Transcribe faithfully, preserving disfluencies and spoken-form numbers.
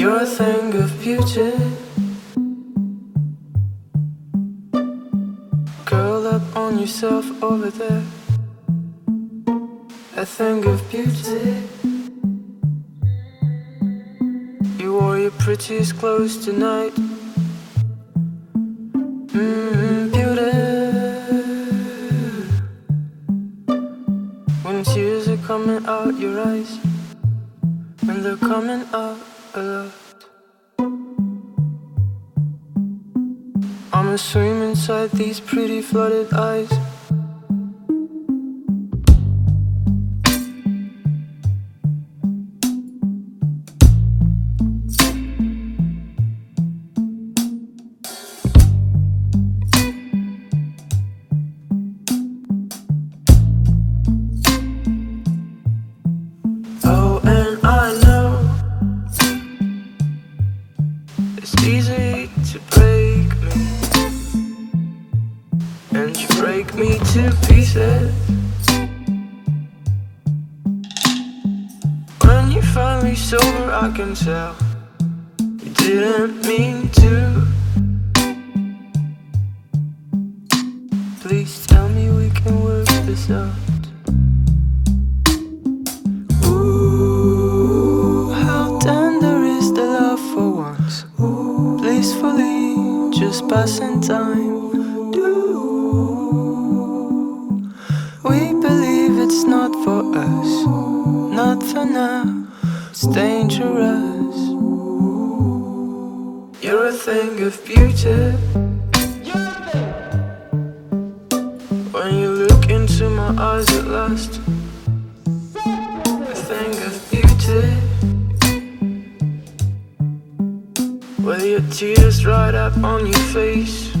You're a thing of beauty, curl up on yourself over there. A thing of beauty. You wore your prettiest clothes tonight. Mmm, beauty. When tears are coming out your eyes, when they're coming out a lot. I'ma swim inside these pretty flooded eyes. Oh, and I know it's easy to break me, and you break me to pieces. When you finally sober, I can tell you didn't mean to. Please tell me we can work this out. Ooh, how tender is the love for once, blissfully just passing time. We believe it's not for us, not for now, it's dangerous. You're a thing of beauty. When you look into my eyes at last, a thing of beauty. With your tears right up on your face.